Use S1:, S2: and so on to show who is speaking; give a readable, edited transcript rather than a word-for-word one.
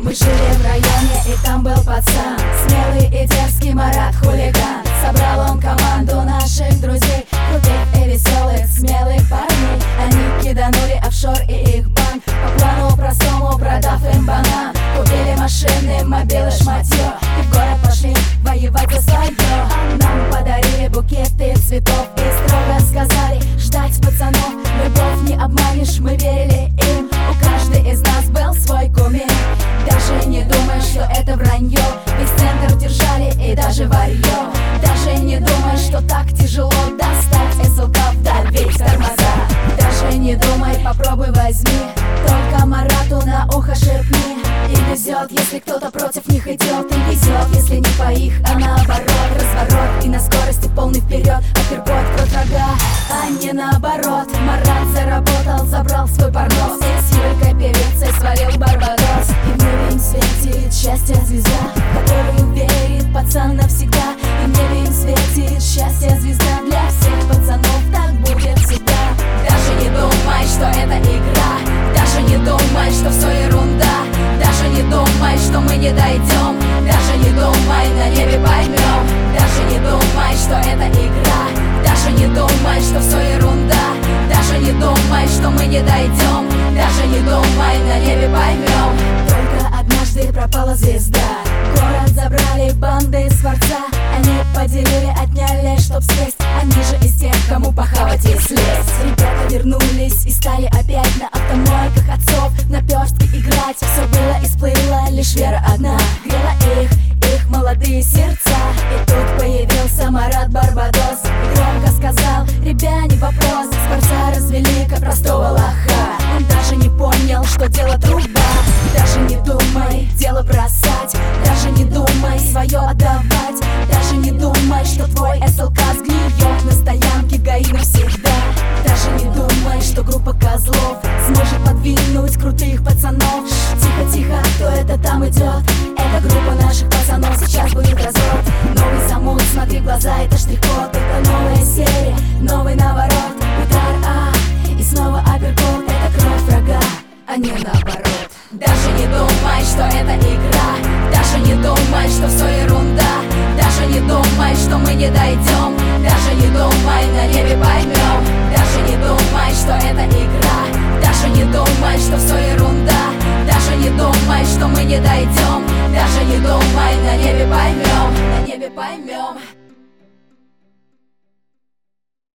S1: Мы жили в районе, и там был пацан, смелый и дерзкий Марат хулиган. Собрал он команду наших друзей, крутых и веселых, смелых парней. Они киданули офшор и их банк, по плану простому продав им банан. Купили машины, мобилы, шматье, и в город пошли воевать за свое. Нам подарили букеты цветов и строго сказали ждать пацанов. Любовь не обманешь, мы верили им. У каждой из нас был свой кумир. Даже не думай, что это вранье, весь центр держали и даже варье. Даже не думай, что так тяжело достать СЛК вдаль, ведь тормоза. Даже не думай, попробуй возьми, только Марату на ухо шепни. И везет, если кто-то против них идет, и везет, если не по их, а наоборот. Разворот и на скорости полный вперед, апперкот, крот рога, а не наоборот. Марат заработал, забрал свой парнос, и с Юлькой певицей свалил Барбадос. И в небе им светит счастье звезда, которую верит пацан навсегда. И в небе им светит счастье звезда, для всех пацанов так будет всегда. Даже не думай, что это игра, даже не думай, что все ерунда. Даже не думай, что мы не дойдем, даже не думай, на небе поймем. Даже не думай, что это игра, даже не думай, что все ерунда. Даже не думай, что мы не дойдем, даже не думай, на небе поймем. Только однажды пропала звезда, город забрали банды из дворца. Они поделили, отняли, чтоб съесть. Они же из тех, кому похавать и слезть. Ребята вернулись и стали опять на автомойках отцов наперстки играть. Все было и сплыло, лишь вера одна грела их молодые сердца. И тут появился Марат Барбадос и громко сказал: ребя, не вопрос. Скворца развели, как простого лоха. Он даже не понял, что дело труба. Даже не думай дело бросать, даже не думай свое отдавать. Даже не думай, что твой СЛК сгниет на стоянке ГАИ навсегда. Даже не думай, что группа козлов сможет подвинуть крутых пацанов. Тихо-тихо, кто это там идет? Это группа наших пацанов, сейчас будет развод. Новый замут, смотри в глаза, это штрих-код. Это новая серия, новый наворот. Удар, и снова апперкот. Это кровь врага, а не наоборот. Даже не думай, что это игра, даже не думай, что все ерунда. Даже не думай, что мы не дойдем, даже не думай, на небе поймем. Даже не думай, что это игра, даже не думай, что все ерунда. Даже не думай, что мы не дойдем, даже не думай, на небе поймем, на небе поймем.